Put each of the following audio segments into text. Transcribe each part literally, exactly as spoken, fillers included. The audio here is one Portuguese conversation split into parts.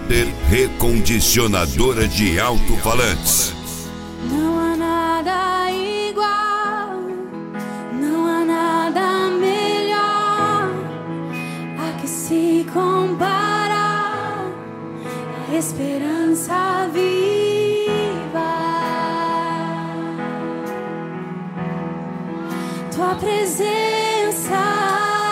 Mitter Recondicionadora de Alto-Falantes. Não há nada igual, não há nada melhor a que se compara a esperança viva. Tua presença,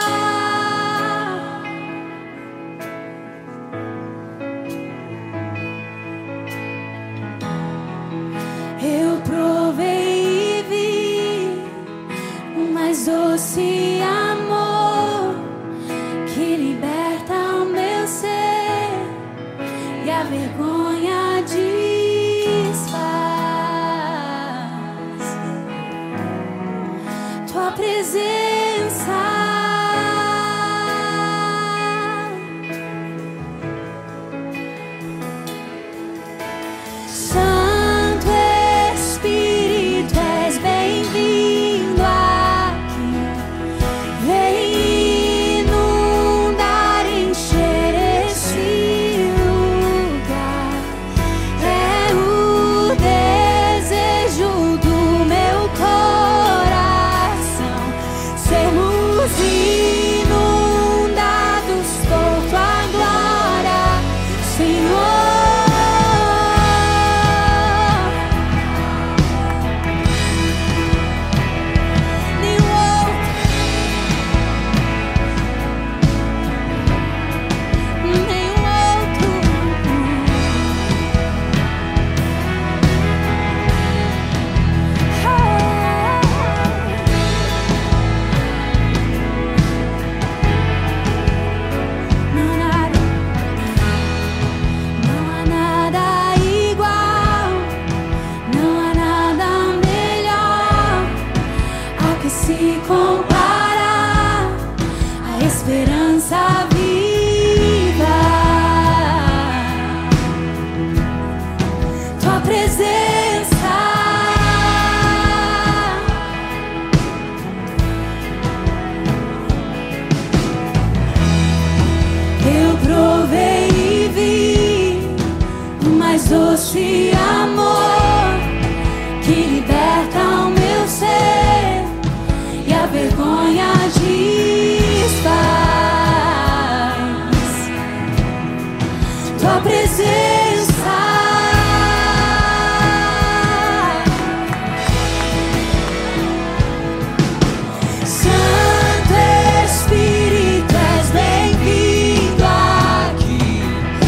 eu provei e vi o mais doce amor que liberta o meu ser e a vergonha desfaz. Tua presença, se compara a esperança viva. Tua presença, eu provei e vi o mais doce amor que liberta o meu ser e a vergonha desfaz. Tua presença, Santo Espírito, és bem-vindo aqui.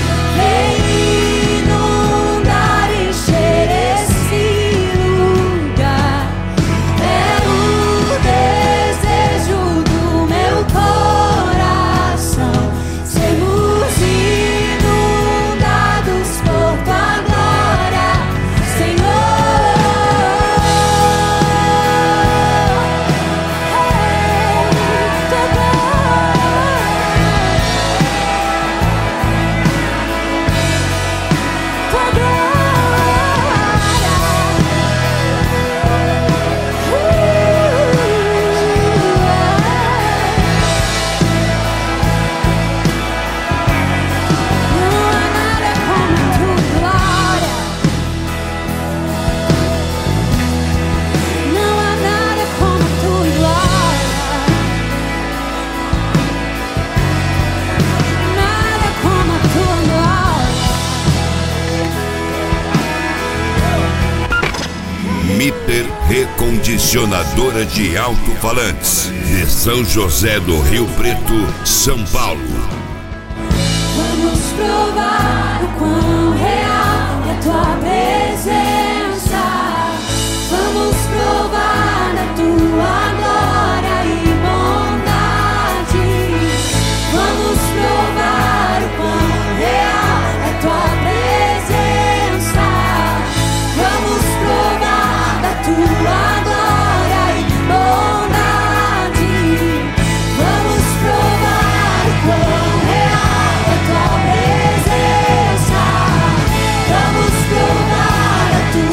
Vem inundar, encher esse lugar. É o desejo do meu coração, sermos inundados por tua glória, Senhor. Tua Mitter Recondicionadora de Alto-Falantes, de São José do Rio Preto, São Paulo. Vamos provar o quão real é tua presença. Vamos provar da tua glória e bondade. Vamos provar o quão real é tua presença. Vamos provar da tua glória e bondade. Vamos provar o quão real é tua presença. Vamos provar a tua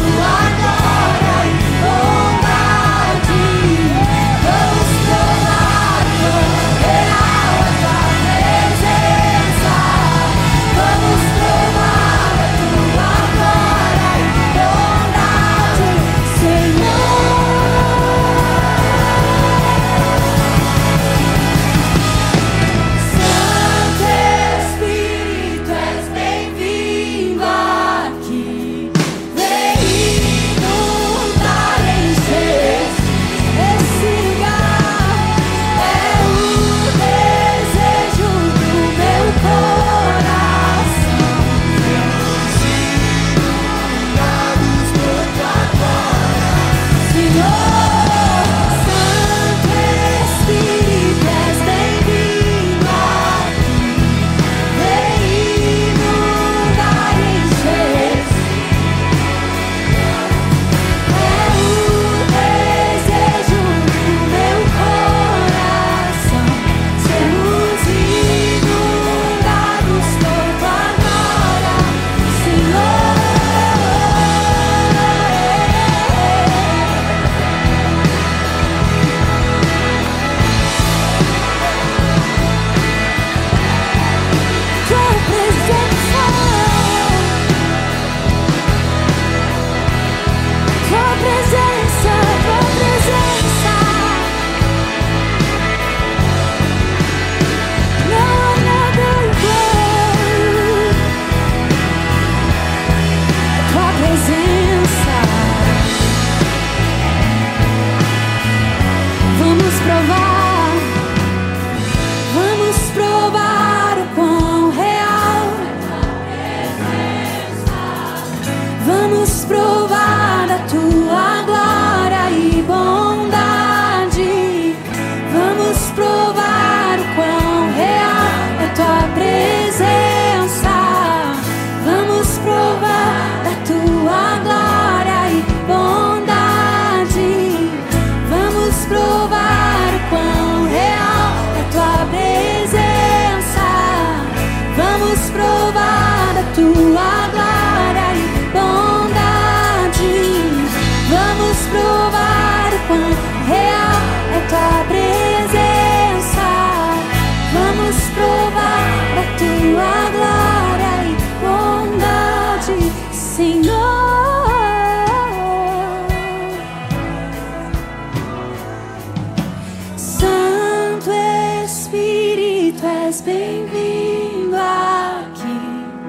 és bem-vindo aqui.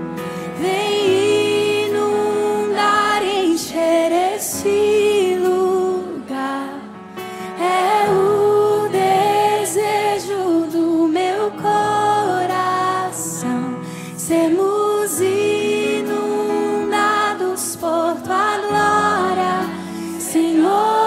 Vem inundar e encher esse lugar. É o desejo do meu coração. Sermos inundados por tua glória, Senhor.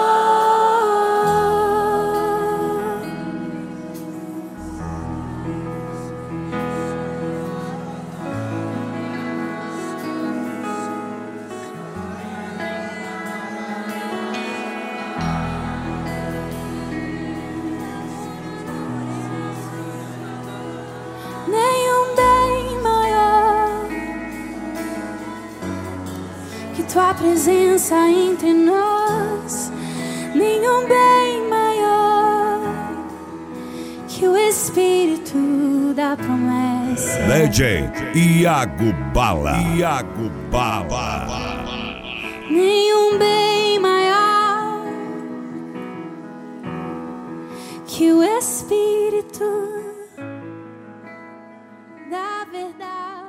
Nenhum bem maior que tua presença entre nós. Nenhum bem maior que o Espírito da promessa. D J Iago Bala. Iago Bala. Nenhum bem maior que o Espírito da verdade.